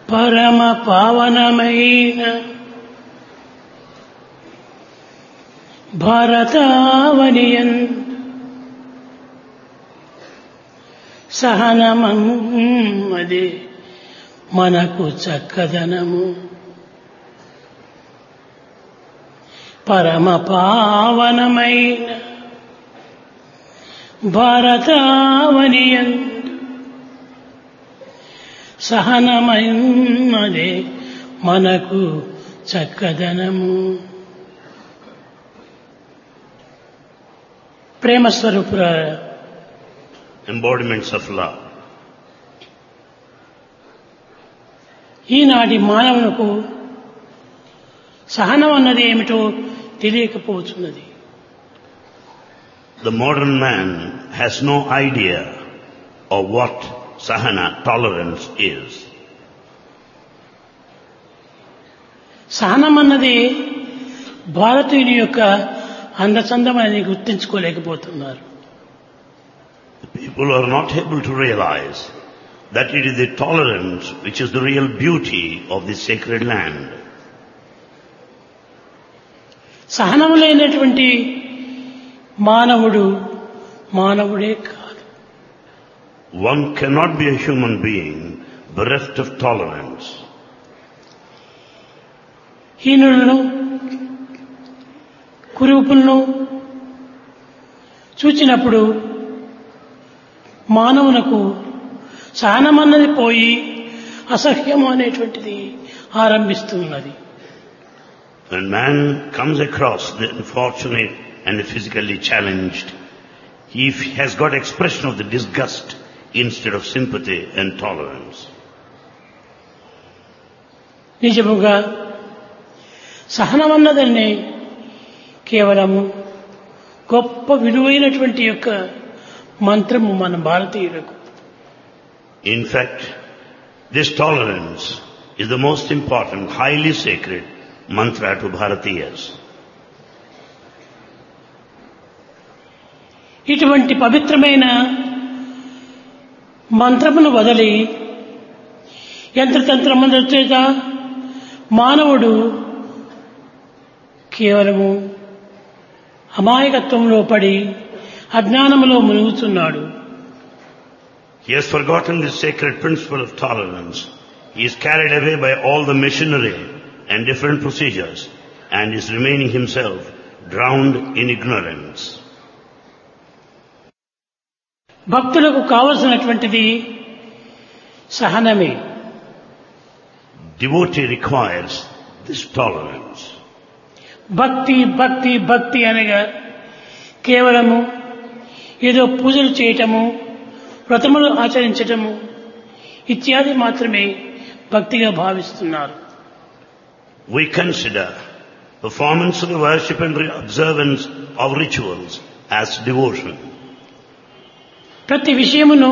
పరమ పావనమైన భారతావనియన్ సహనమదే మనకు చక్కదనము. పరమ పావనమైన భారతావనియన్ సహనమదే మనకు చక్కదనము. ప్రేమ స్వరూపులారా, embodiments of love. ఈనాటి మానవులకు సహనం అన్నది ఏమిటో తెలియకపోతున్నది. The modern man has no idea of what sahana, tolerance, is. సహనం అన్నది భారతీయుని యొక్క అందచందమని గుర్తించుకోలేకపోతున్నారు. People are not able to realize that it is the tolerance which is the real beauty of this sacred land. సహనము లేనటువంటి మానవుడే కాదు. One cannot be a human being bereft of tolerance. హీనులను కురూపులను చూచినప్పుడు మానవునకు సహనమన్నది పోయి అసహ్యము అనేటువంటిది ఆరంభిస్తున్నది. When man comes across the unfortunate and the physically challenged, he has got expression of the disgust instead of sympathy and tolerance. నిజముగా సహనమన్నదని కేవలము గొప్ప విలువైనటువంటి యొక్క మంత్రము మన భారతీయులకు. In fact, this tolerance is the most important, highly sacred mantra to Bharatiyas. ఇటువంటి పవిత్రమైన మంత్రమును వదిలి యంత్రతంత్రముల చేత మానవుడు కేవలము అమాయకత్వంలో పడి అజ్ఞానములో మునుగుతున్నాడు. He has forgotten the sacred principle of tolerance. He is carried away by all the machinery and different procedures and is remaining himself drowned in ignorance. భక్తులకు కావలసినటువంటిది సహనమే. Devotee requires this tolerance. భక్తి భక్తి భక్తి అనగా కేవలము ఏదో పూజలు చేయటము, వ్రతములు ఆచరించటము ఇత్యాది మాత్రమే భక్తిగా భావిస్తున్నారు. We consider performance of the worship and observance of rituals as devotion. ప్రతి విషయమును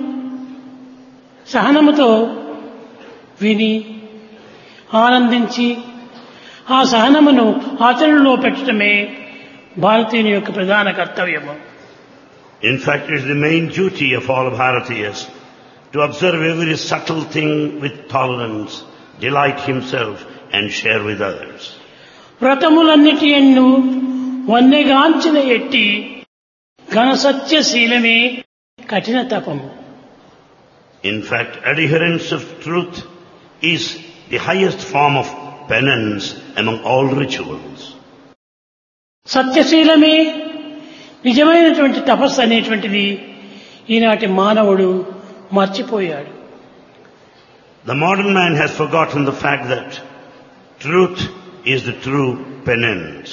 సహనముతో విని ఆనందించి ఆ సహనమును ఆచరణలో పెట్టడమే భారతీయుని యొక్క ప్రధాన కర్తవ్యము. In fact, it is the main duty of all Bharatiyas to observe every subtle thing with tolerance, delight himself and share with others. వ్రతములన్నిటి యందు వన్నెగాంచిన ఎట్టి ఘన సత్యశీలమే కఠిన తపము. In fact, adherence of truth is the highest form of penance among all rituals. సత్యశీలమే నిజమైనటువంటి తపస్సు అనేటువంటిది ఈనాటి మానవుడు మర్చిపోయాడు. The modern man has forgotten the fact that truth is the true penance.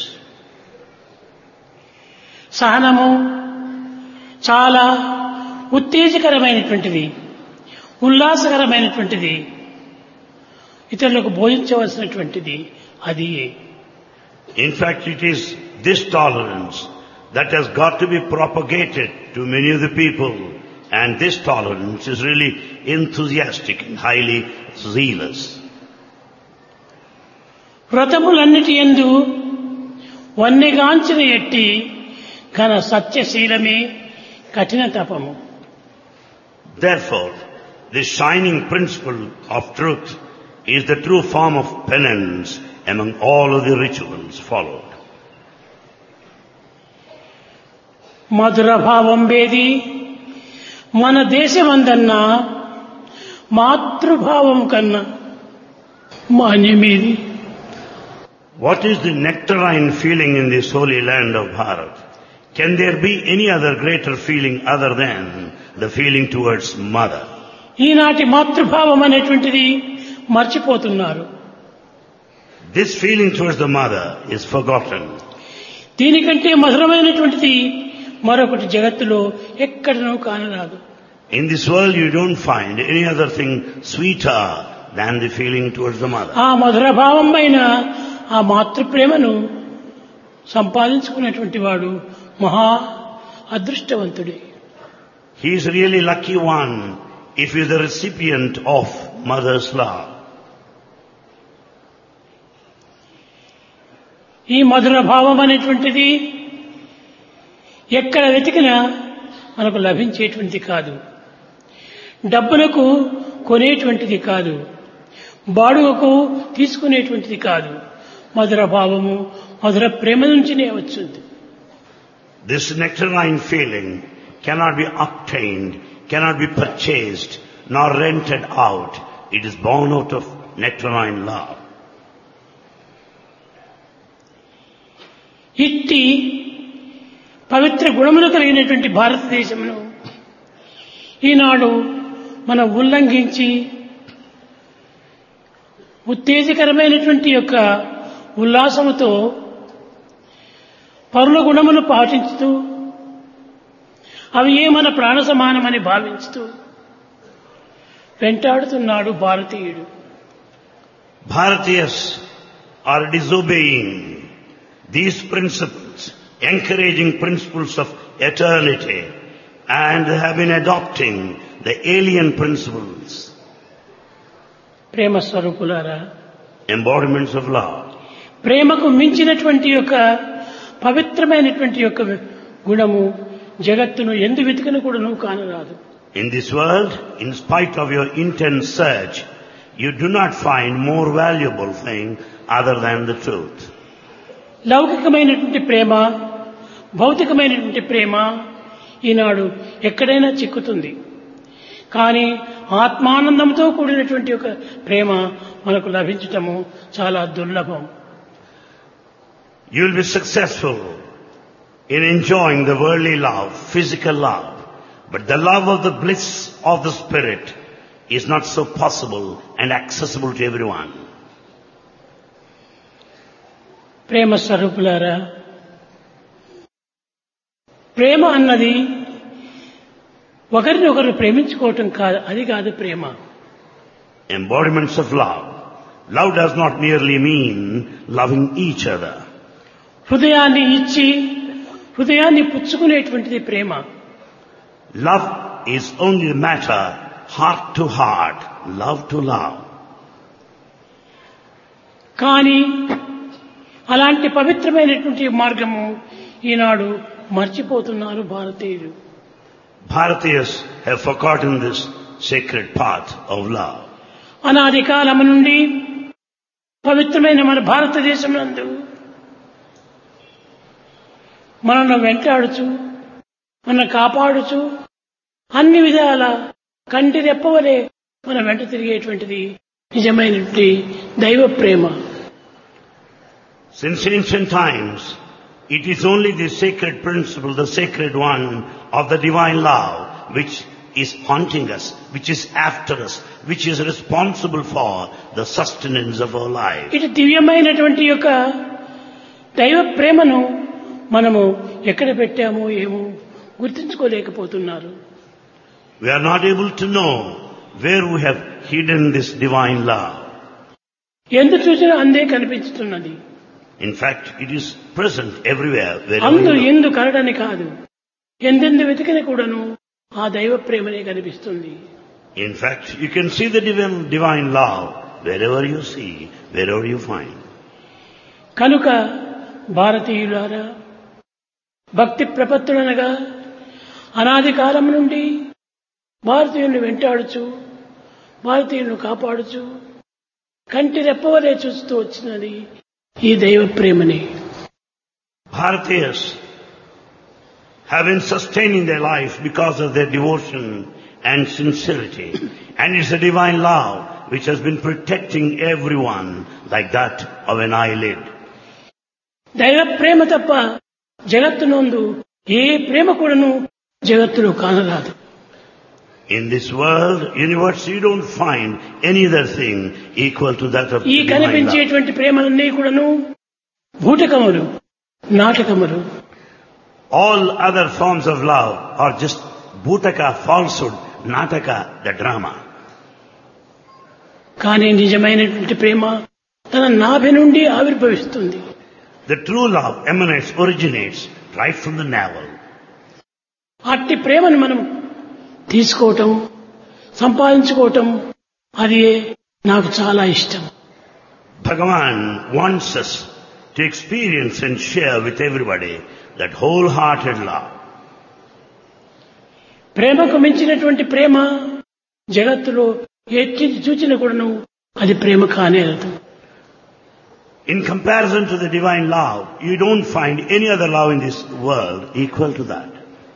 సహనము చాలా ఉత్తేజకరమైనటువంటిది, ఉల్లాసకరమైనటువంటిది, ఇతరులకు బోధించవలసినటువంటిది అది. In fact, it is this tolerance that has got to be propagated to many of the people, and this tolerance is really enthusiastic and highly zealous. వ్రతములన్నిటి యందు వన్నెగాంచిన ఎట్టి ఘన సత్యశీలమే కఠిన తపము. Therefore, the shining principle of truth is the true form of penance among all of the rituals followed. మధుర భావం వేది మన దేశమందన్నా మాతృభావం కన్నా మాన్యమేది. What is the nectarine feeling in this holy land of Bharat? Can there be any other greater feeling other than the feeling towards mother? ఈనాటి మాతృభావం అనేటువంటిది మర్చిపోతున్నారు. This feeling towards the mother is forgotten. దీనికంటే మధురమైనటువంటిది మరొకటి జగత్తులో ఎక్కడనూ కానరాదు. In this world you don't find any other thing sweeter than the feeling towards the mother. ఆ మధుర భావం పైన ఆ మాతృప్రేమను సంపాదించుకున్నటువంటి వాడు మహా అదృష్టవంతుడే. He is really lucky one if he is the recipient of mother's love. ఈ మధుర భావం అనేటువంటిది ఎక్కడ వెతికినా మనకు లభించేటువంటిది కాదు, డబ్బులకు కొనేటువంటిది కాదు, బాడుగకు తీసుకునేటువంటిది కాదు. మధుర భావము మధుర ప్రేమ నుంచినే వచ్చింది. This nectarine feeling cannot be obtained, cannot be purchased, nor rented out. It is born out of nectarine love. ఇట్టి పవిత్ర గుణములు కలిగినటువంటి భారతదేశమును ఈనాడు మనం ఉల్లంఘించి ఉత్తేజకరమైనటువంటి యొక్క ఉల్లాసముతో పరుల గుణములు పాటించుతూ అవి ఏ మన ప్రాణ సమానమని భావించుతూ వెంటాడుతున్నాడు భారతీయుడు. Bharatiyas are disobeying these principles, encouraging principles of eternity, and have been adopting the alien principles, ప్రేమ స్వరూపులారా, embodiments of love. ప్రేమకు మించినటువంటి యొక్క పవిత్రమైనటువంటి యొక్క గుణము జగత్తును ఎందు వెతికిన కూడాను కానరాదు. In this world, in spite of your intense search, you do not find more valuable thing other than the truth. లౌకికమైనటువంటి ప్రేమ, భౌతికమైనటువంటి ప్రేమ ఈనాడు ఎక్కడైనా చిక్కుతుంది. కానీ ఆత్మానందంతో కూడినటువంటి ఒక ప్రేమ మనకు లభించటము చాలా దుర్లభం. You will be successful in enjoying the worldly love, physical love, but the love of the bliss of the spirit is not so possible and accessible to everyone. ప్రేమ స్వరూపులారా, ప్రేమ అన్నది ఒకరిని ఒకరు ప్రేమించుకోవటం కాదు, అది కాదు ప్రేమ. Embodiments of love. Love does not merely mean loving each other. హృదయాన్ని ఇచ్చి హృదయాన్ని పుచ్చుకునేటువంటిది ప్రేమ. Love is only a matter heart to heart, love to love. కానీ అలాంటి పవిత్రమైనటువంటి మార్గము ఈనాడు మర్చిపోతున్నారు భారతీయులు. Bharatiyas have forgotten this sacred path of love. అనాది కాలము నుండి పవిత్రమైన మన భారతదేశం నందు మనల్ని వెంటాడుచు మనల్ని కాపాడుచు అన్ని విధాల కంటి రెప్పవలే మన వెంట తిరిగేటువంటిది నిజమైనటువంటి దైవ ప్రేమ. Since ancient times, it is only the sacred principle, the sacred one of the divine love, which is haunting us, which is after us, which is responsible for the sustenance of our life. ఇటు దివ్యమైనటువంటి యొక్క దైవ ప్రేమను మనము ఎక్కడ పెట్టామో ఏమో గుర్తించుకోలేకపోతున్నారు. We are not able to know where we have hidden this divine love. ఎందు చూసినా అందే కనిపించుతున్నది. In fact, it is present everywhere. అందు ఎందు కరడని కాదు, ఎందెందు వెతికిన కూడాను ఆ దైవ ప్రేమనే కనిపిస్తుంది. In fact, you can see the divine love wherever you see, wherever you find. కనుక భారతీయులారా, భక్తి ప్రపత్తులనగా అనాది కాలం నుండి భారతీయులను వెంటాడుచు భారతీయులను కాపాడుచు కంటి రెప్పవలే చూస్తూ వచ్చినది ఈ దైవ ప్రేమని. Bharatiyas have been sustaining their life because of their devotion and sincerity. And it's a divine love which has been protecting everyone like that of an eyelid. దైవ ప్రేమ తప్ప జగత్తునందు ఏ ప్రేమ కూడాను జగత్తులో కానరాదు. In this world, universe, you don't find any other thing equal to that of ఈ divine love. కనిపించేటువంటి ప్రేమలన్నీ కూడాను భూతకములు, నాటకములు. All other forms of love are just bhutaka, falsehood, nataka, the drama. కానీ నిజమైనటువంటి ప్రేమ తన నాభి నుండి ఆవిర్భవిస్తుంది. The true love emanates, originates right from the navel. అట్టి ప్రేమను మనం తీసుకోవటం, సంపాదించుకోవటం, అది నాకు చాలా ఇష్టం. Bhagavan wants us to experience and share with everybody that wholehearted love. ప్రేమకు మించినటువంటి ప్రేమ జగత్తులో ఎట్టి చూచిన కూడాను అది ప్రేమ కానేరదు. In comparison to the divine love, you don't find any other love in this world equal to that.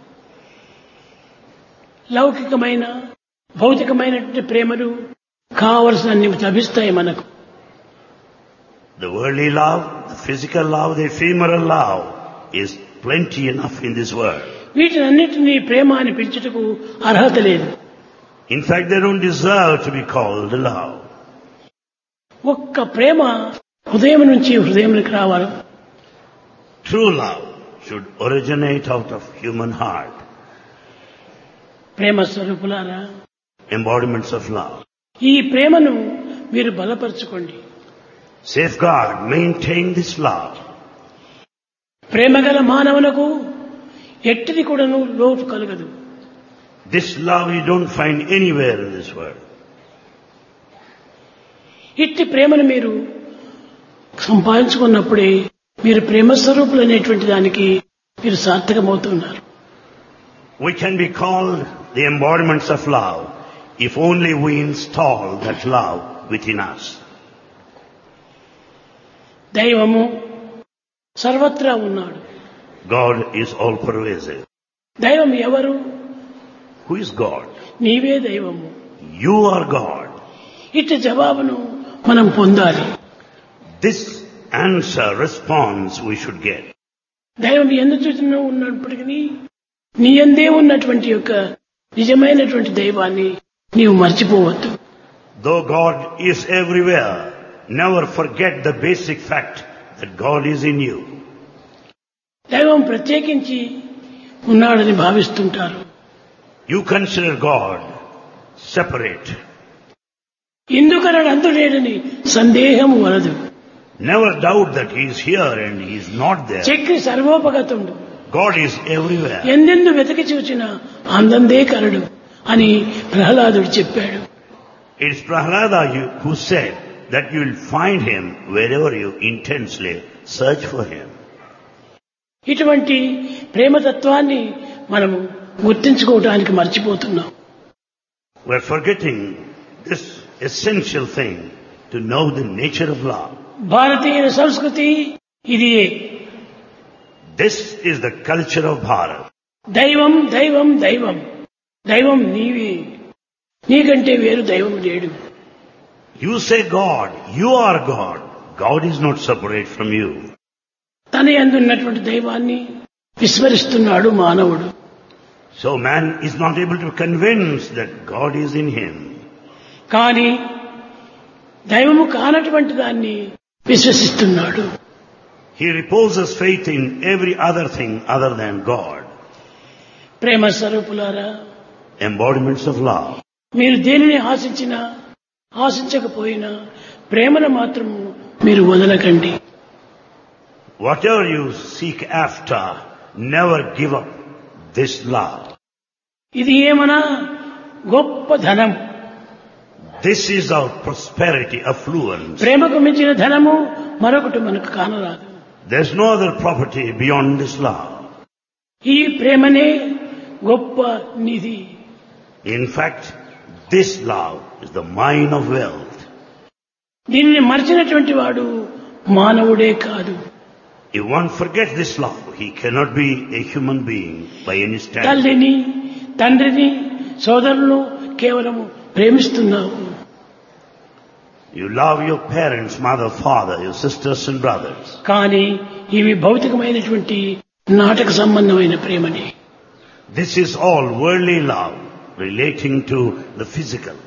లౌకికమైన భౌతికమైనటువంటి ప్రేమలు కావలసినన్ని లభిస్తాయి మనకు. The worldly love, the physical love, the ephemeral love is plenty enough in this world. వీటినన్నిటినీ ప్రేమ అని పిలుచుటకు అర్హత లేదు. In fact, they don't deserve to be called love. ఒక్క ప్రేమ హృదయం నుంచి హృదయంలోకి రావాలి. True love should originate out of human heart. ప్రేమ స్వరూపులారా, Embodiments of love. ఈ ప్రేమను మీరు బలపరచుకోండి. Safeguard, maintain this love. ప్రేమగల మానవులకు ఎట్టిది కూడాను లోటు కలగదు. This love you don't find anywhere in this world. ఇట్టి ప్రేమను మీరు సంపాదించుకున్నప్పుడే మీరు ప్రేమ స్వరూపులు అనేటువంటి దానికి మీరు సార్థకమవుతున్నారు. We can be called the embodiments of love if only we install that love within us. దైవము సర్వత్రా ఉన్నాడు. God is all pervasive. దైవం ఎవరు? Who is God? నీవే దైవము. You are God. ఇట్టి జవాబును మనం పొందాలి. This answer, response we should get. దైవం ఎందు చూసినా ఉన్నప్పటికీ నీ యందే ఉన్నటువంటి యొక్క నిజమైనటువంటి దైవాన్ని నీవు మర్చిపోవద్దు. Though God is everywhere, never forget the basic fact that God is in you. దైవం ప్రత్యేకించి ఉన్నాడని భావిస్తుంటారు. You consider God separate. ఇందుకనడు అందులేడని సందేహం వలదు. Never doubt that He is here and He is not there. Chakri సర్వోపగతుండు. God is everywhere. ఎందెందు వెతకి చూచినా అందందే కలడు అని ప్రహ్లాదుడు చెప్పాడు. It's Prahlada who said that you will find Him wherever you intensely search for Him. ఇటువంటి ప్రేమతత్వాన్ని మనము గుర్తించుకోవడానికి మర్చిపోతున్నాం. We're forgetting this essential thing to know the nature of love. భారతీయ సంస్కృతి ఇదియే. This is the culture of Bharat. దైవం దైవం దైవం దైవం నీవే, నీకంటే వేరు దైవం లేడు. You say God, you are God. God is not separate from you. తన యందు ఉన్నటువంటి దైవాన్ని విస్మరిస్తున్నాడు మానవుడు. So man is not able to convince that God is in him. కానీ దైవము కానటువంటి దాన్ని విశ్వసిస్తున్నాడు. He reposes faith in every other thing other than God. ప్రేమ స్వరూపులారా, Embodiments of love. మీరు దేనిని ఆశించినా ఆశించకపోయినా ప్రేమను మాత్రము మీరు వదలకండి. Whatever you seek after, never give up this love. ఇది ఏమన్నా గొప్ప ధనం. This is our prosperity, affluence. ప్రేమకు మించిన ధనము మరొకటి మనకు కానరాదు. There's no other property beyond this love. ఈ ప్రేమనే గొప్ప నిధి. In fact, this love is the mine of wealth. దీనిని మరిచినటువంటి వాడు మానవుడే కాదు. If one forgets this love, he cannot be a human being by any standard. తల్లిని, తండ్రిని, సోదరులను కేవలం ప్రేమిస్తున్నావు. You love your parents, mother, father, your sisters and brothers. కానీ ఇవి భౌతికమైనటువంటి నాటక సంబంధమైన ప్రేమని. This is all worldly love relating to the physical.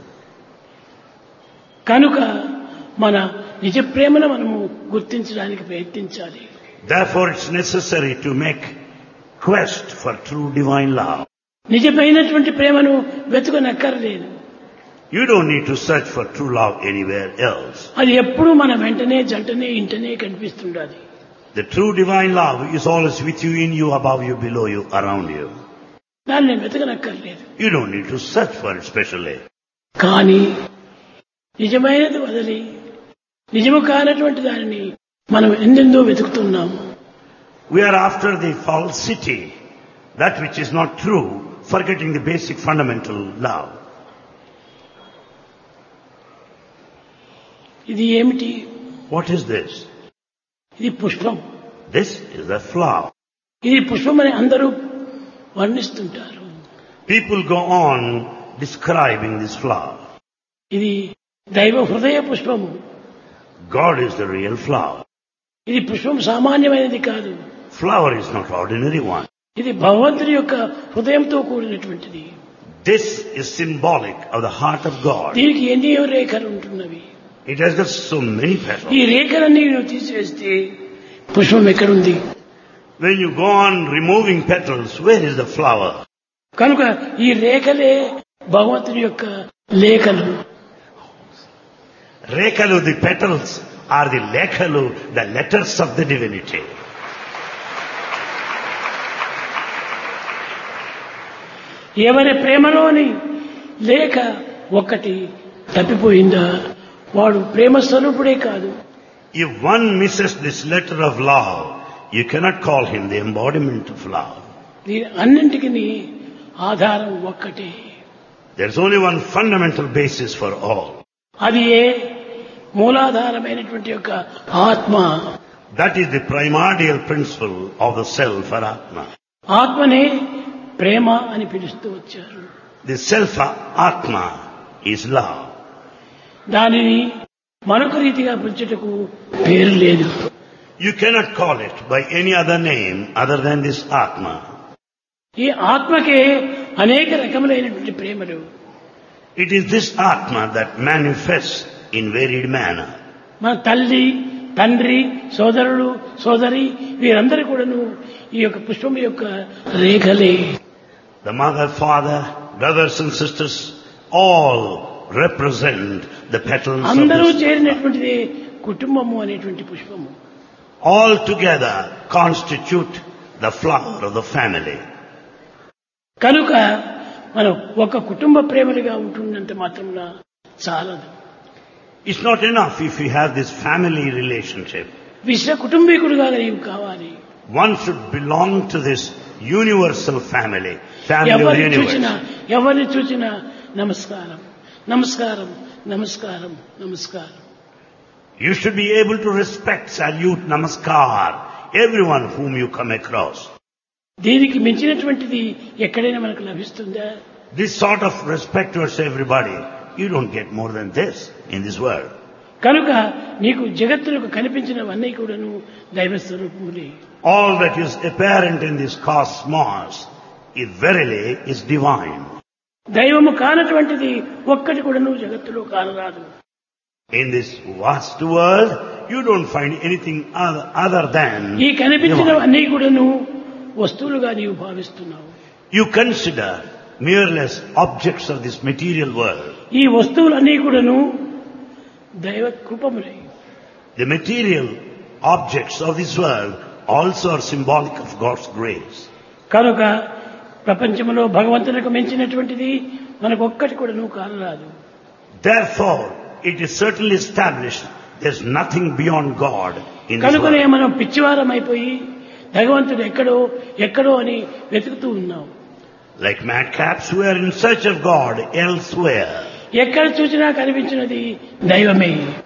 కనుక మన నిజ ప్రేమను మనము గుర్తించడానికి ప్రయత్నించాలి. Therefore it's necessary to make quest for true divine love. నిజమైనటువంటి ప్రేమను వెతుకనక్కర్లేదు. You don't need to search for true love anywhere else. అది ఎప్పుడూ మన వెంటనే జంటనే ఇంటనే కనిపిస్తుండాలి. The true divine love is always with you, in you, above you, below you, around you. దాన్ని వెతకనక్కర్లేదు. You don't need to search for it specially. కానీ నిజమైనది వదిలి నిజము కానటువంటి దానిని మనం ఎందెందో వెతుకుతున్నాము. We are after the falsity, that which is not true, forgetting the basic fundamental love. ఇది ఏమిటి? What is this? ఇది పుష్పం. This is a flower. ఇది పుష్పం అని అందరూ వర్ణిస్తుంటారు. People go on describing this flower. ఇది దైవ హృదయ పుష్పము. God is the real flower. ఇది పుష్పం సామాన్యమైనది కాదు. Flower is not ordinary one. ఇది భగవంతుని యొక్క హృదయంతో కూడినటువంటిది. This is symbolic of the heart of God. దీనికి ఎన్నో రేఖలు ఉంటున్నవి. It has got so many petals. ఈ రేఖలన్నీ నువ్వు తీసివేస్తే పుష్పం ఎక్కడుంది? When you go on removing petals, where is the flower? కనుక ఈ రేఖలే భగవంతుని యొక్క లేఖలు. Rekalu, the petals, are the lekalu, the letters of the divinity. ఎవరి ప్రేమలోని లేఖ ఒక్కటి తప్పిపోయిందా వాడు ప్రేమ స్వరూపుడే కాదు. If one misses this letter of love, you cannot call him the embodiment of love. దీని అన్నింటికి ఆధారం ఒక్కటే. There is only one fundamental basis for all. అది మూలాధారమైనటువంటి యొక్క ఆత్మ. That is the primordial principle of the self or Atma. ఆత్మనే ప్రేమ అని పిలుస్తూ వచ్చారు. The self Atma is love. దానిని మరొక రీతిగా పిలుచుటకు పేరు లేదు. You cannot call it by any other name other than this Atma. ఈ ఆత్మకే అనేక రకములైనటువంటి ప్రేమలు. It is this Atma that manifests in varied manner. మన తల్లి, తండ్రి, సోదరుడు, సోదరి వీరందరూ కూడాను ఈ యొక్క పుష్పం యొక్క రేఖలే. The mother, father, brothers and sisters all represent the petals of అందరూ this. చేరినటువంటిది కుటుంబము అనేటువంటి పుష్పము. All together constitute the flower of the family. కనుక మనం ఒక కుటుంబ ప్రేమలుగా ఉంటున్నంత మాత్రమున చాలదు. It's not enough if you have this family relationship. విశ్వ కుటుంబీకుడుగా నీవు కావాలి. One should belong to this universal family, family of the universe. ఎవరిని చూచినా నమస్కారం, నమస్కారం, నమస్కారం, నమస్కారం. You should be able to respect, salute, namaskar everyone whom you come across. దీనికి మించినటువంటిది ఎక్కడైనా మనకు లభిస్తుందా? This sort of respect towards everybody, you don't get more than this in this world. కనుక నీకు జగత్తులకు కనిపించినవన్నీ కూడాను దైవ స్వరూపములే. All that is apparent in this cosmos is verily is divine. దైవము కానటువంటిది ఒక్కటి కూడాను జగత్తులో కానరాదు. In this vast world, you don't find anything other than ఈ divine. కనిపించినవన్నీ కూడాను వస్తువులుగా నీవు భావిస్తున్నావు. You consider merely objects of this material world. ఈ వస్తువులన్నీ కూడాను దైవ కృపములే. The material objects of this world also are symbolic of God's grace. కనుక ప్రపంచంలో భగవంతునికి మించినటువంటిది మనకు ఒక్కటి కూడాను కానరాదు. Therefore, it is certainly established there's nothing beyond God in this కనుకనే world. మనం పిచ్చివారం అయిపోయి భగవంతుడు ఎక్కడో ఎక్కడో అని వెతుకుతూ ఉన్నాం. Like madcaps who are in search of God elsewhere. ఎక్కడ చూసినా కనిపించినది దైవమే.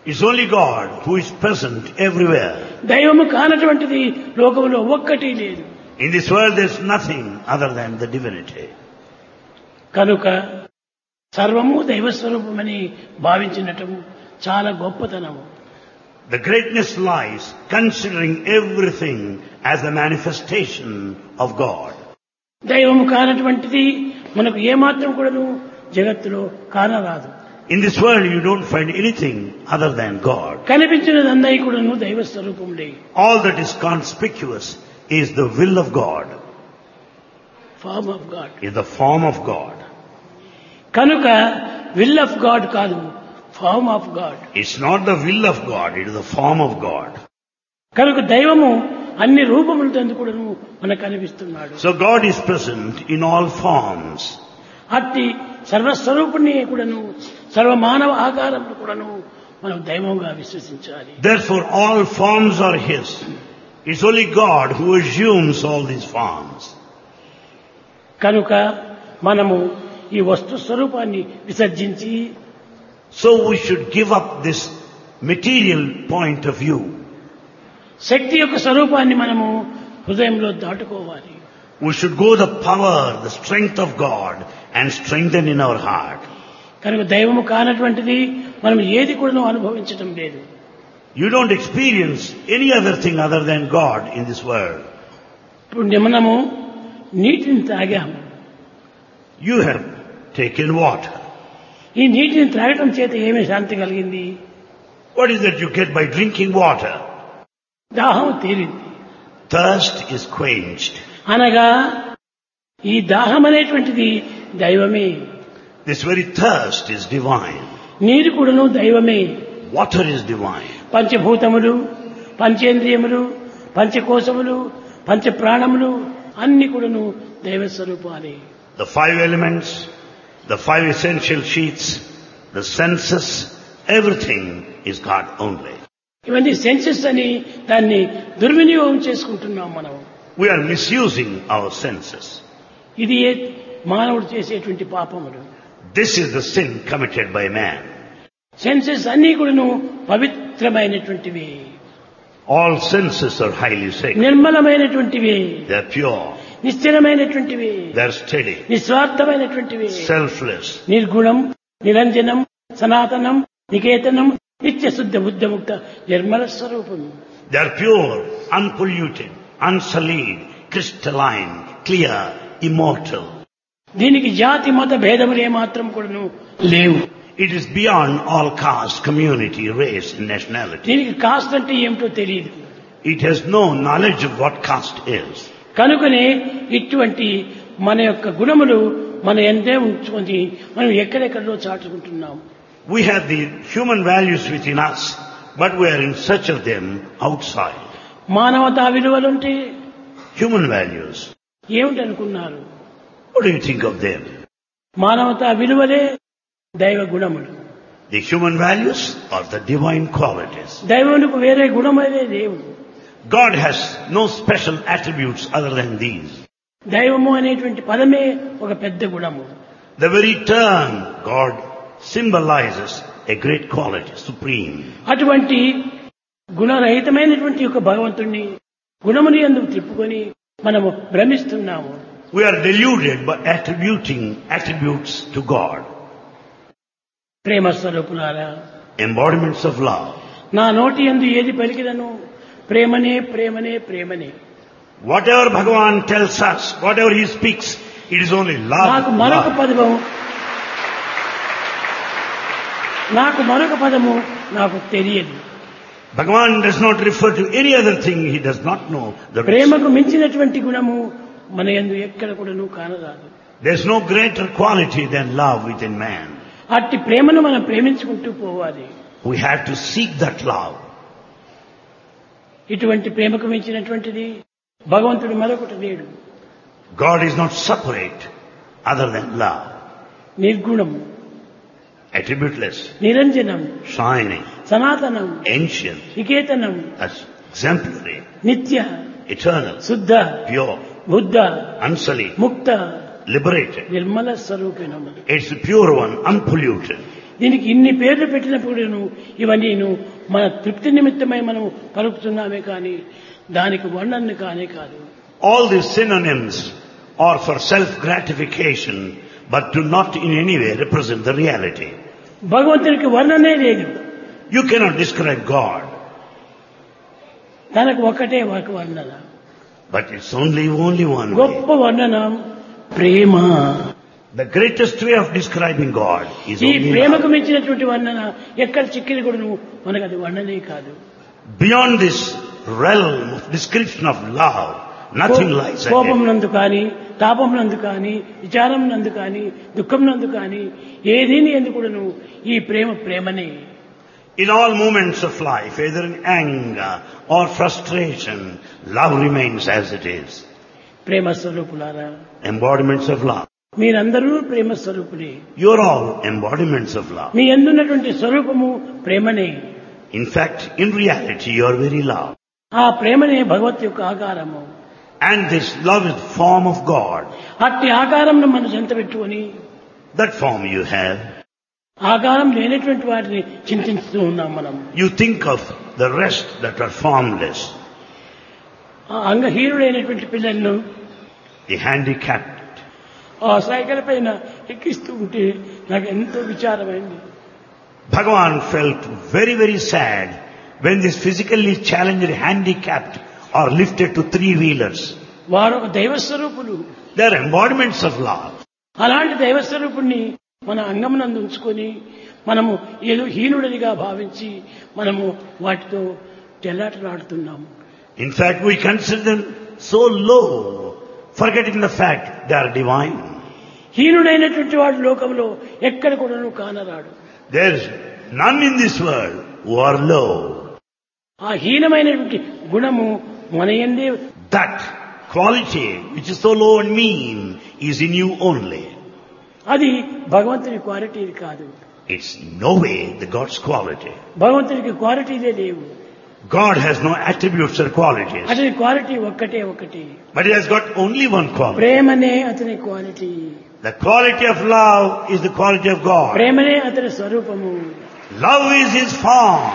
It's only God who is present everywhere. దైవము కానటువంటిది లోకంలో ఒక్కటి లేదు. In this world there's nothing other than the divinity. కనుక సర్వము దైవస్వరూపమని భావించినటము చాలా గొప్పతనము. The greatness lies considering everything as a manifestation of God. దైవము కానటువంటిది మనకు ఏమాత్రం కూడాను జగత్తులో కానరాదు. In this world you don't find anything other than God. కనిపించినదందరి కూడాను దైవ స్వరూపములే. All that is conspicuous is the will of God. Form of God. Is the form of God. కనుక విల్ ఆఫ్ గాడ్ కాదు, form of God. It's not the will of God, it is the form of God. కనుక దైవము అన్ని రూపములతో కూడాను మనకు కనిపిస్తున్నాడు. So God is present in all forms. అట్టి సర్వస్వరూపుణ్ణి కూడాను సర్వమానవ ఆకారములు కూడాను మనం దైవంగా విశ్వసించాలి. Therefore all forms are His. It's only God who assumes all these forms. కనుక మనము ఈ వస్తు స్వరూపాన్ని విసర్జించి So we should give up this material point of view. శక్తి యొక్క స్వరూపాన్ని మనము హృదయంలో దాటుకోవాలి. We should go the power, the strength of God and strengthen in our heart. కనుక దైవము కానటువంటిది మనం ఏది కూడా అనుభవించడం లేదు. You don't experience any other thing other than God in this world. ఇప్పుడు మనము నీటిని తాగాము. You have taken water. ఈ నీటిని త్రాగటం చేత ఏమి శాంతి కలిగింది? What is that you get by drinking water? దాహం తీరింది. Thirst is quenched. అనగా ఈ దాహం అనేటువంటిది దైవమే. This very thirst is divine. నీరు కూడాను దైవమే. Water is divine. పంచభూతములు, పంచేంద్రియములు, పంచకోశములు, పంచ ప్రాణములు అన్ని కూడాను దైవ స్వరూపాలే. The five elements, the five essential sheaths, the senses, everything is God only. ఇవన్నీ సెన్సెస్ అని దాన్ని దుర్వినియోగం చేసుకుంటున్నాం మనం. We are misusing our senses. ఇది మానవుడు చేసేటువంటి పాపములు. This is the sin committed by man. Senses అన్ని కూడాను పవిత్రమైనటువంటివి. All senses are highly sacred. నిర్మలమైనటువంటివి. They are pure. నిశ్చలమైనటువంటివి. They are steady. నిస్వార్థమైనటువంటివి. Selfless. నిర్గుణం, నిరంజనం, సనాతనం, నికేతనం, నిత్య శుద్ధ బుద్ధముక్త నిర్మల స్వరూపం. They are pure, unpolluted, unsullied, crystalline, clear, immortal. దీనికి జాతి మత భేదములు ఏమాత్రం కూడాను లేవు. It is beyond all caste, community, race and nationality. దీనికి కాస్ట్ అంటే ఏమిటో తెలియదు. It has no knowledge of what caste is. కనుకనే ఇటువంటి మన యొక్క గుణములు మన ఎందే ఉంచుకొని మనం ఎక్కడెక్కడో చాటుకుంటున్నాం. We have the human values within us, but we are in search of them outside. మానవతా విలువలుంటే Human values. ఏమిటి అనుకున్నారు? What do you think of them? మానవతా విలువలే దైవ గుణములు. The human values are the divine qualities. దైవమునకు వేరే గుణమేదే దేవుడు. God has no special attributes other than these. దైవము అనేటువంటి పదమే ఒక పెద్ద గుణము. The very term God symbolizes a great quality, supreme. అటువంటి గుణరహితమైనటువంటి యొక్క భగవంతుణ్ణి గుణముని యందు తిప్పుకొని మనము భ్రమిస్తున్నాము. We are deluded by attributing attributes to God. ప్రేమ స్వరూపులారా, Embodiments of love. నా నోటి యందు ఏది పలికినను ప్రేమనే ప్రేమనే ప్రేమనే. Whatever Bhagavan tells us, whatever He speaks, it is only love. నాకు మరొక పదము నాకు తెలియదు. Bhagavan does not refer to any other thing. He does not know the rest. ప్రేమకు మించినటువంటి గుణము మన యందు ఎక్కడ కూడాను కానరాదు. There is no greater quality than love within man. అట్టి ప్రేమను మనం ప్రేమించుకుంటూ పోవాలి. We have to seek that love. ఇటువంటి ప్రేమకు మించినటువంటిది భగవంతుడు మరొకటి లేడు. God is not separate other than love. నిర్గుణం, Attributeless, నిరంజనం, shining, సనాతనం, ancient, నికేతనం, exemplary, నిత్య, eternal, శుద్ధ, pure, బుద్ధ, unsullied, ముక్త, liberated. Nirmala స్వరూపిణము. It's the pure one, unpolluted. దీనికి ఇన్ని పేర్లు పెట్టినప్పుడు ఇవన్నీ మన తృప్తి నిమిత్తమై మనం పలుకుతున్నామే కానీ దానికి వర్ణన కానే కాదు. All these synonyms are for self-gratification, but do not in any way represent the reality. భగవంతునికి వర్ణనే లేదు. You cannot describe God. తనకు ఒకటే ఒక వర్ణన. But it's only one way. గొప్ప వర్ణన ప్రేమ. The greatest way of describing God is ఈ only ప్రేమకు love. మించినటువంటి వర్ణన ఎక్కడ చిక్కిన కూడా మనకు అది వర్ణనే కాదు. Beyond this realm of description of love, nothing lies కోపం ahead. నందు కానీ, తాపం నందు కానీ, విచారం నందు కానీ, దుఃఖం నందు కానీ ఏదీని ఎందుకు కూడాను ఈ ప్రేమనే. In all moments of life, either in anger or frustration, love remains as it is. ప్రేమ స్వరూపులారా, Embodiments of love. మీరందరూ ప్రేమ స్వరూపులే. You are all embodiments of love. మీ యందున్నటువంటి స్వరూపము ప్రేమనే. In fact, in reality, you are very love. ఆ ప్రేమనే భగవత్ యొక్క ఆకారము. And this love is the form of God. అట్టి ఆకారం మనం చెంత పెట్టుకొని That form you have. ఆకారం లేనటువంటి వాటిని చింతిస్తూ ఉన్నాం మనం. You think of the rest that are formless. ఆ అంగహీనుడైనటువంటి పిల్లలను The handicapped. ఆ సైకిల్ పైన ఎక్కిస్తూ ఉంటే నాకు ఎంతో విచారమైంది. Bhagavan felt very, very sad when this physically challenged handicapped are lifted to three-wheelers. వారు ఒక దైవ స్వరూపులు. They are embodiments of love. అలాంటి దైవ స్వరూపుణ్ణి మన అంగమునందు ఉంచుకొని మనము ఏదో హీనుడిగా భావించి మనము వాటితో చెల్లాటలాడుతున్నాము. In fact, we consider them so low, forgetting the fact they are divine. హీనుడైనటువంటి వాడు లోకంలో ఎక్కడ కూడాను కానరాడు. There is none in this world who are low. ఆ హీనమైనటువంటి గుణము మన యందే. That quality which is so low and mean is in you only. అది భగవంతుని quality కాదు. It's no way the God's quality. భగవంతునికి క్వాలిటీలే లేవు. God has no attributes or qualities. అతని quality ఒక్కటి. But He has got only one quality. ప్రేమనే అతని quality. The quality of love is the quality of God. ప్రేమనే అతని స్వరూపము. Love is His form.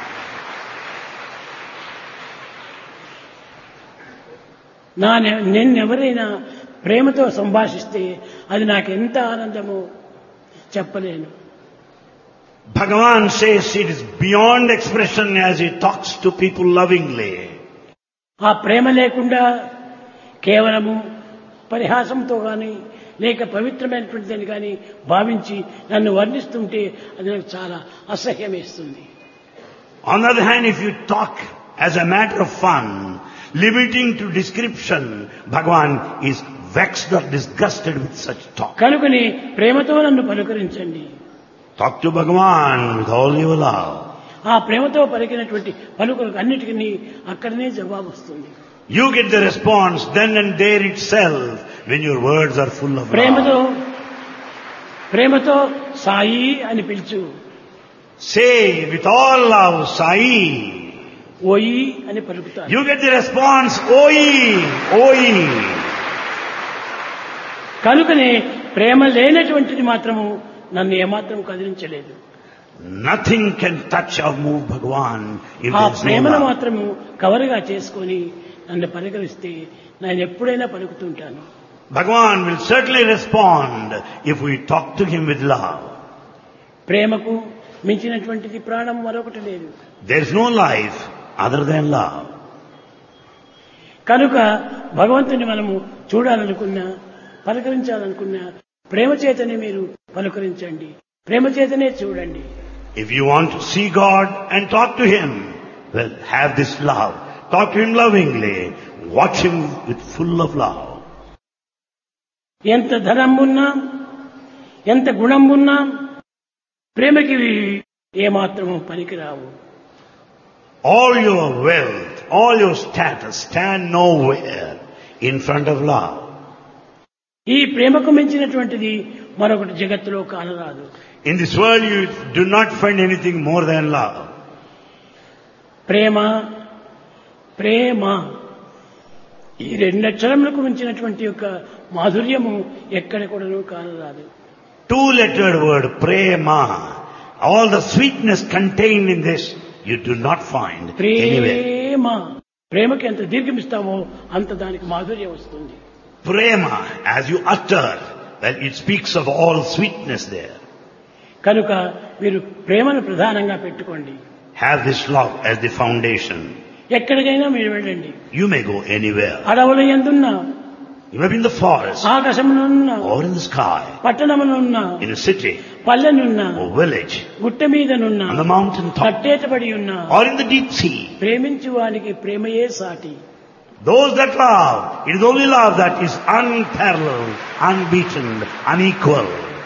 నిన్నెవరైనా ప్రేమతో సంభాషిస్తే అది నాకు ఎంత ఆనందమో చెప్పలేను. Bhagavan says it is beyond expression as He talks to people lovingly. ఆ ప్రేమ లేకుండా కేవలము పరిహాసంతో గాని లేక పవిత్రమైనటువంటిదని కానీ భావించి నన్ను వర్ణిస్తుంటే అది నాకు చాలా అసహ్యం వేస్తుంది. On the other hand, if you talk as a matter of fun, limiting to description, Bhagavan is vexed or disgusted with such talk. కనుకని ప్రేమతో నన్ను పలుకరించండి. Talk to Bhagavan with all your love. ఆ ప్రేమతో పలికినటువంటి పలుకులకు అన్నిటికీ అక్కడనే జవాబు వస్తుంది. You get the response then and there itself when your words are full of love. ప్రేమతో సాయి అని పిలుచు. Say with all love, Sai. ఓయి అని పలుకుతాను. You get the response, Oi, Oi. కనుకనే ప్రేమ లేనటువంటిది మాత్రము నన్ను ఏమాత్రం కదిలించలేదు. Nothing can touch or move Bhagavan if ఆ there is no ప్రేమను love. మాత్రము కవరుగా చేసుకొని నన్ను పలకరిస్తే నేను ఎప్పుడైనా పలుకుతుంటాను. Bhagavan will certainly respond if we talk to Him with love. ప్రేమకు మించినటువంటిది ప్రాణం మరొకటి లేదు. There is no life other than love. కనుక భగవంతుని మనము చూడాలనుకున్నా పలకరించాలనుకున్నా ప్రేమ చేతనే మీరు పలకరించండి, ప్రేమ చేతనే చూడండి. If you want to see God and talk to Him, well, have this love. Talk to Him lovingly. Watch Him with full of love. ఎంత ధనం ఉన్నా ఎంత గుణం ఉన్నా ప్రేమకి ఏమాత్రము పనికిరావు. All your wealth, all your status stand nowhere in front of love. ఈ ప్రేమకు మించినటువంటిది మరొకటి జగత్తులో కానరాదు. In this world you do not find anything more than love. ప్రేమ ప్రేమ ఈ రెండు అక్షరములకు మించినటువంటి యొక్క మాధుర్యము ఎక్కడ కూడాను కానరాదు. Two-lettered word, prema, All the sweetness contained in this, you do not find anywhere. ప్రేమకి ఎంత దీర్ఘమిస్తామో అంత దానికి మాధుర్యం వస్తుంది. Prema, as you utter, well, it speaks of all sweetness there. కనుక మీరు ప్రేమను ప్రధానంగా పెట్టుకోండి. Have this love as the foundation. ఎక్కడికైనా మీరు వెళ్ళండి. You may go anywhere. అడవుల యందున్నా, You may be in the forest, ఆకాశమునున్నా, or in the sky, పట్టణమునున్నా, in a city, పల్లెనున్నా, or village, గుట్ట మీదనున్నా, on the mountain top, కట్టేటబడి ఉన్నా, or in the deep sea. ప్రేమించు వానికి ప్రేమయే సాటి. Those that love, it is only love that is unparalleled, unbeaten, unequal.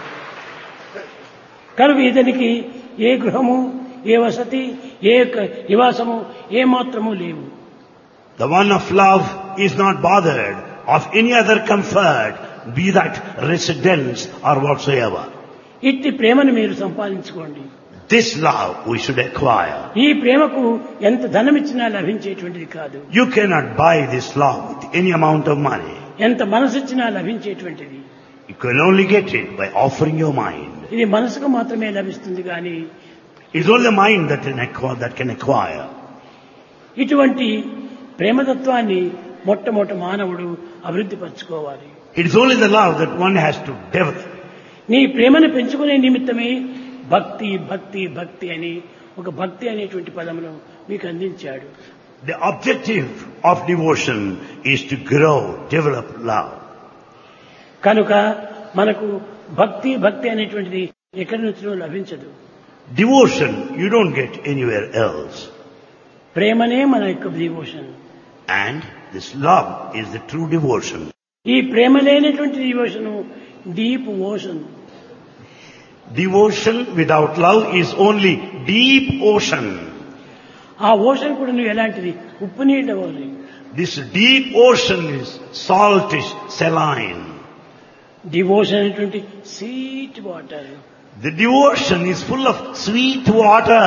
కనుక ఇతనికి ఏ గృహము, ఏ వసతి, ఏ నివాసము ఏ మాత్రము లేవు. The one of love is not bothered of any other comfort, be that residence or whatsoever. ఇట్టి ప్రేమను మీరు సంపాదించుకోండి. This love we should acquire. ఈ ప్రేమకు ఎంత ధనమిచ్చినా లభించేటువంటిది కాదు. You cannot buy this love with any amount of money. ఎంత మనసిచ్చినా లభించేటువంటిది. You can only get it by offering your mind. ఇది మనసుకు మాత్రమే లభిస్తుంది కానీ It's only the mind that can acquire. ఇటువంటి ప్రేమతత్వాన్ని మొట్టమొదట మానవుడు అభివృద్ధి పరచుకోవాలి. It is only the love that one has to develop. నీ ప్రేమను పెంచుకునే నిమిత్తమే భక్తి భక్తి భక్తి అని ఒక భక్తి అనేటువంటి పదమును మీకు అందించాడు. The objective of devotion is to grow, develop love. కనుక మనకు భక్తి భక్తి అనేటువంటిది ఎక్కడి నుంచో లభించదు. Devotion you don't get anywhere else. ప్రేమనే మన యొక్క devotion. And this love is the true devotion. ఈ ప్రేమ లేనటువంటి devotion deep ocean. Devotion without love is only deep ocean. ఆ ఓషన్ కూడా నువ్వు ఎలాంటిది? ఉప్పు నీళ్ళ వలె. This deep ocean is saltish, saline. Devotion అనేటువంటి sweet water. The devotion is full of sweet water.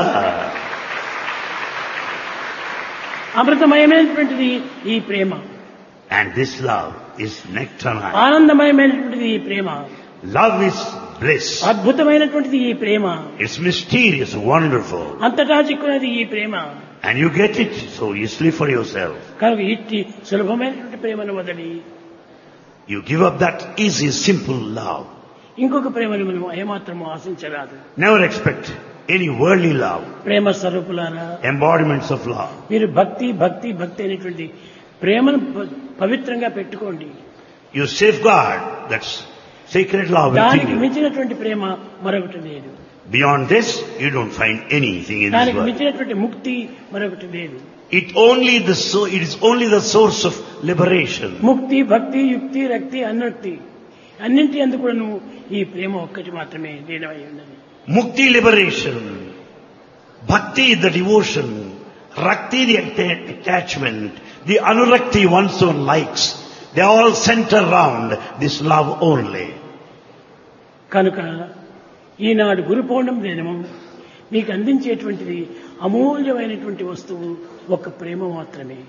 అమృతమయమైనటువంటిది ఈ ప్రేమ. And this love is nectarine. ఆనందమయమైనటువంటిది ఈ ప్రేమ. Love is bliss. అద్భుతమైనటువంటిది ఈ ప్రేమ. It's mysterious, wonderful. అంతటా చిక్కున్నది ఈ ప్రేమ. And you get it so easily for yourself. కనుక ఇట్టి సులభమైనటువంటి ప్రేమను వదిలి You give up that easy, simple love. ఇంకొక ప్రేమను మనం ఏమాత్రము ఆశించరాదు. Never expect any worldly love. ప్రేమ స్వరూపులారా, Embodiments of love. మీరు భక్తి భక్తి భక్తి అనేటువంటి ప్రేమను పవిత్రంగా పెట్టుకోండి. You safeguard that sacred love దానికి within you. మించినటువంటి ప్రేమ మరొకటి లేదు. Beyond this, you don't find anything in this దానికి world. మించినటువంటి ముక్తి మరొకటి లేదు. It is only the source of liberation. ముక్తి భక్తి యుక్తి రక్తి అనురక్తి అన్నింటి అందుకు కూడాను ఈ ప్రేమ ఒక్కటి మాత్రమే లీనమై ఉన్నది. Mukti, liberation. Bhakti, the devotion. Rakti, the attachment. The anurakti, one's own likes. They all center around this love only. కనుక ఈనాడు గురు పౌర్ణమి దినము మీకు అందించేటువంటిది అమూల్యమైనటువంటి వస్తువు ఒక ప్రేమ మాత్రమే.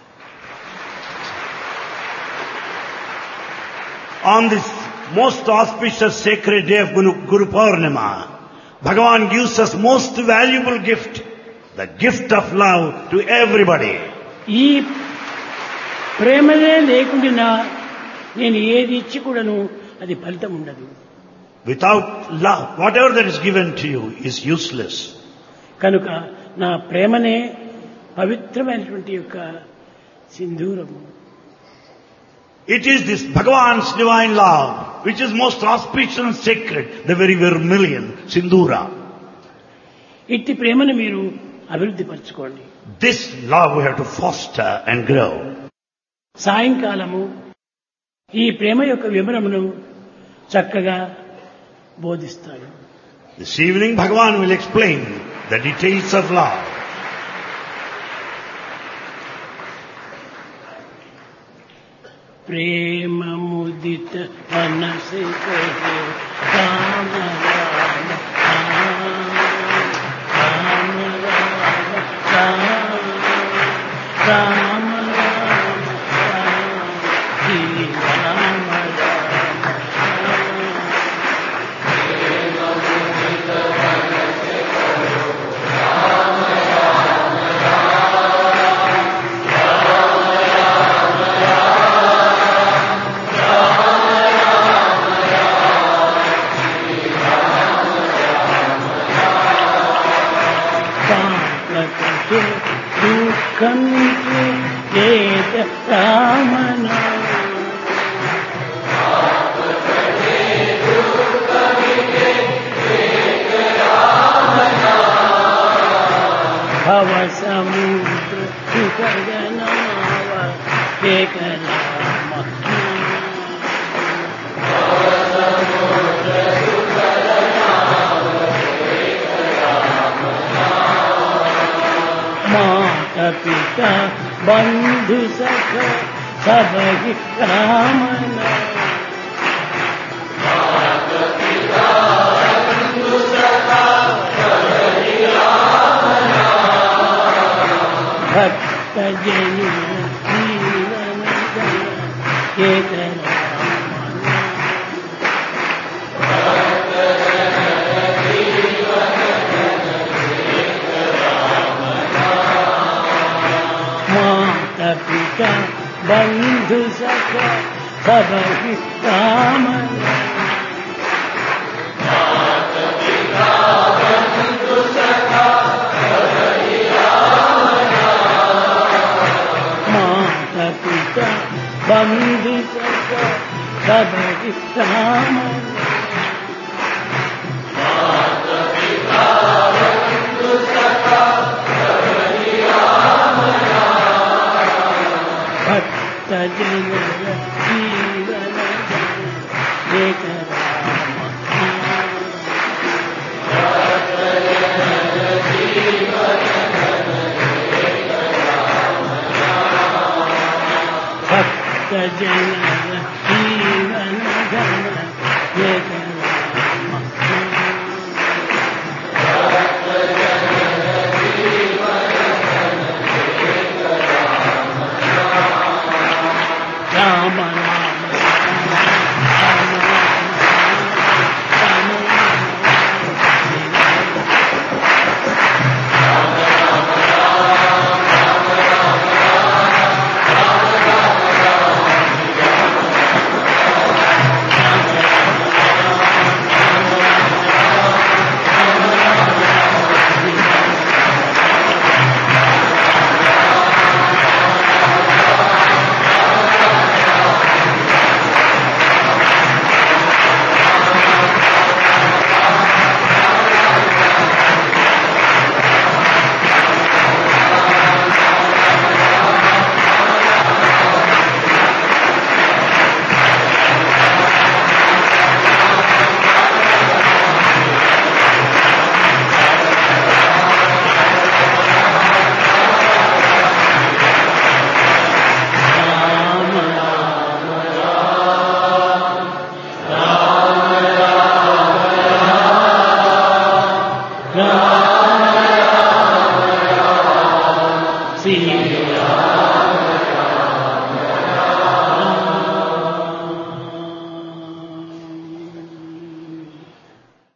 On this most auspicious sacred day of Guru Purnima, Bhagavan gives us most valuable gift, the gift of love to everybody. ఈ ప్రేమనే లేకుండా నేను ఏది ఇచ్చి కూడాను అది ఫలితం ఉండదు. Without love, whatever that is given to you is useless. కనుక నా ప్రేమనే పవిత్రమైనటువంటి యొక్క సింధూరము. It is this Bhagavan's divine love, which is most auspicious and sacred, the very vermilion, Sindhura. ఇట్టి ప్రేమను మీరు అభివృద్ధి పరచుకోండి. This love we have to foster and grow. సాయంకాలము ఈ ప్రేమ యొక్క వివరమును చక్కగా బోధిస్తాడు. This evening Bhagavan will explain the details of love. ప్రేమ ముదిత మనసి కహే రామ రామ రామ రామ రామ రామ రామ పాపకు దుఃఖమికి ఏక రామనా భవ సముద్ర సుఖగనావ ఏక రామ మాత పిత బంధు సఖ సభకి రామన భక్త జనుల జీవన ఏక మాత పిత బంధు సఖ సభకి రామన పిత బంధు సఖ సభకి రామన భక్త జనుల జీవన ఏక రామ భక్త జనుల జీవన ఏక రామ see